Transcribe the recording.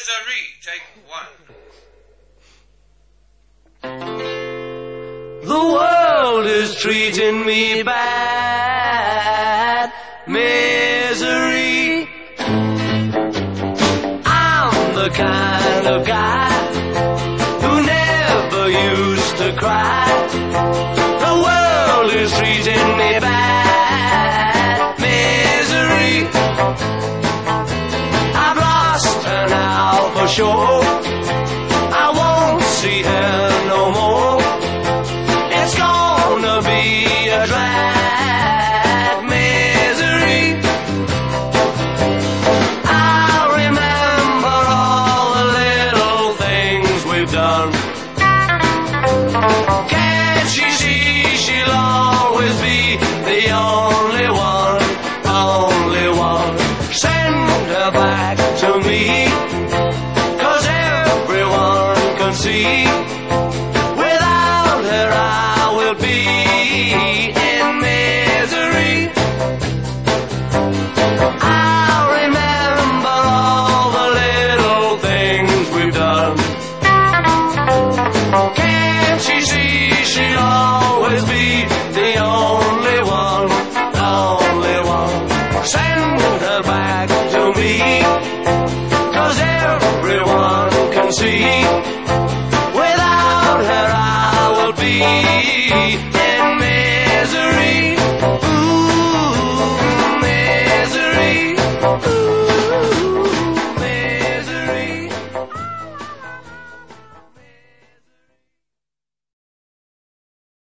Misery, take one. The world is treating me bad. Misery. I'm the kind of guy who never used to cry. The world is treating me bad. Misery. I've lost her now for sure.